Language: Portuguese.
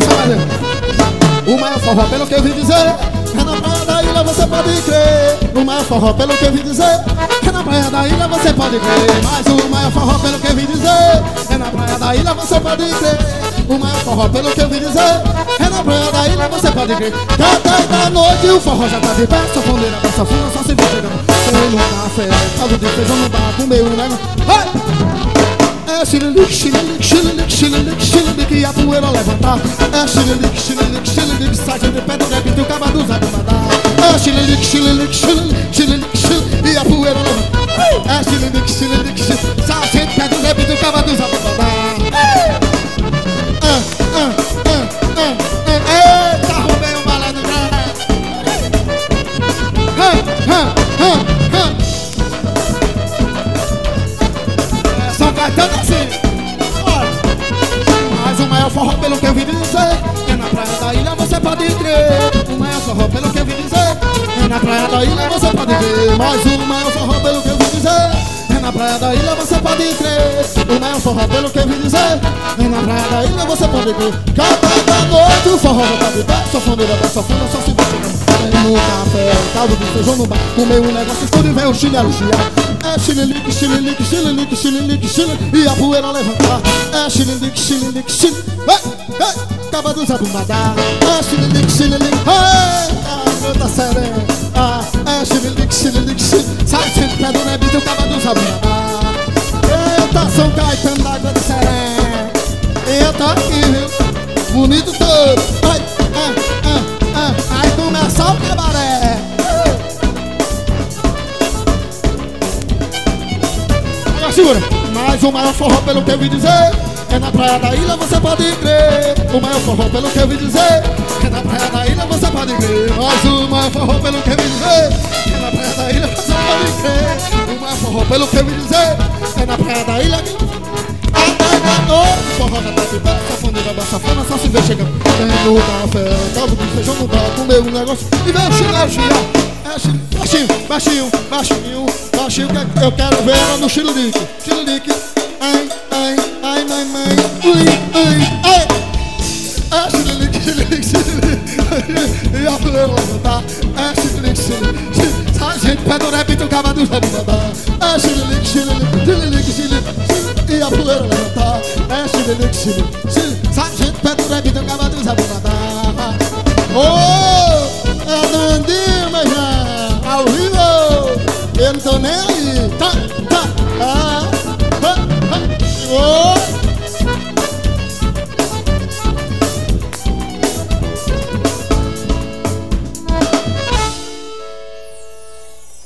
dançar mais um. O maior forró, pelo que eu vi dizer, é na praia da ilha, você pode crer. O maior forró, pelo que eu vi dizer, é na praia da ilha, você pode crer. Mas o maior forró, pelo que eu vi dizer, é na praia da ilha, você pode crer. O maior forró, pelo que eu vi dizer, é na praia da ilha, você pode crer. Cada noite o forró já tá de pé, sanfoneira, sanfona, só se vê chegando. Tem no café, caldo de feijão no bar, comeu um negócio. É xililique, xililique, xililique, xililique, xililique, e a poeira levantar. É xililique, xililique, xililique, sai de pé do débito e o caba do Zé mandar. É xililique, xililique, xililique, xililique, xililique, e a poeira levantar. É xililique, xililique, xililique, sai de pé do débito e o caba do Zé mandar. Eita, roubei o balé do Zé. São Caetano assim. Mas o maior forró, pelo que eu vi dizer, é na praia da ilha, você pode crer. O maior forró, pelo que eu vi dizer, é na praia da ilha, você pode crer. Mas o maior forró, pelo que eu vi dizer, é na praia da ilha, você pode crer. O maior forró, pelo que eu vi dizer, é na praia da ilha, você pode crer. Cada noite o forró já tá de pé, sanfoneira da sanfona, só se vê chegando. No café, caldo de feijão no bar, comeu um negócio escuro e veio o chinelo chiar. É xililique, xililique, xililique, xililique, xililique, e a poeira levantar. É xililique, xililique, xililique, caba do Zé Bumbadá. É xililique, xililique, garota serena. É xililique, xililique, xililique, sai sempre pé do nebito, o caba do Zé Bumbadá. Eita, São Caetano da Grande Serena. Eita aqui, viu? Bonito todo. Aí começa o cabaré. Agora segura. Mas o maior forró, pelo que eu vi dizer, é na praia da ilha, você pode crer. O maior forró, pelo que eu vi dizer, é na praia da ilha, você pode crer. Mas o maior forró, pelo que eu vi dizer, é na praia da ilha, você pode crer. O maior forró, pelo que eu vi dizer, é na praia da ilha. O forró já tá de pé, sanfoneira da sanfona, só se vê chegando. Tem no café, caldo de feijão no bar, comeu um negócio e veio o chinelo chiar. É baixinho, baixinho, baixinho, baixinho, que eu quero ver ela no xililique. Xililique, ai, ai, ai, mãe, mãe, ui, ui, ai. É xililique, xililique, xililique, e a poeira levantar. É xililique, xililique, xililique, sai gente, pé do repito, o caba do Zé Bumbadá. É xililique, xililique, xililique, xililique, e a poeira levantar. É xililique, xililique, xililique, sai gente, pé do repito, o caba do Zé Bumbadá. Oh, é Nandinho.